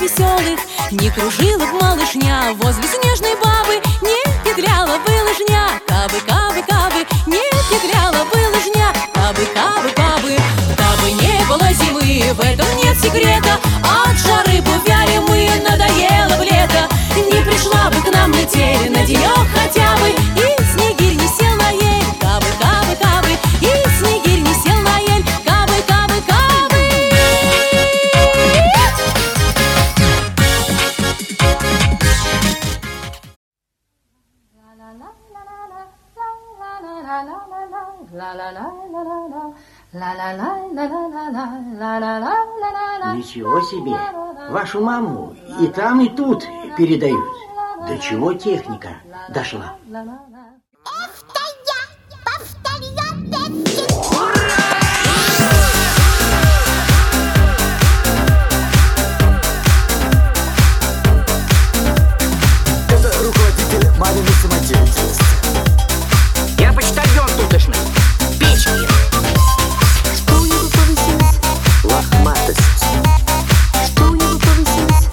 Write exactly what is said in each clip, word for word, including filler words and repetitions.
веселых. Не кружила б малышня возле снежной бабы, не петляла бы лыжня. Кабы, кабы, кабы, не петляла бы лыжня. Кабы, кабы, кабы, кабы не было зимы, в этом нет секрета. От жары б увяли мы, надоело б лето. Не пришла бы к нам метель на денек хотя бы, и снегирь не сел на ель. Кабы, кабы, кабы, и снегирь не сел на ель. Кабы, кабы, кабы. Ничего себе! Вашу маму и там, и тут передают. До чего техника дошла? Это я повторю песни. Это руководитель маминой самодеятельности. Я почтальон тутошный. Печки. Что у него повысилось? Лохматость. Что у него повысилось?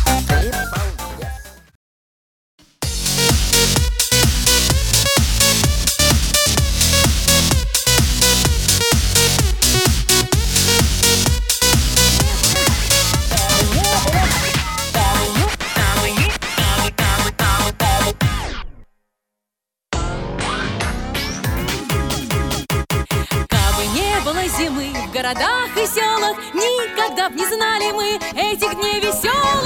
Кабы не было зимы в городах и селах, никогда б не знали мы этих дней веселых.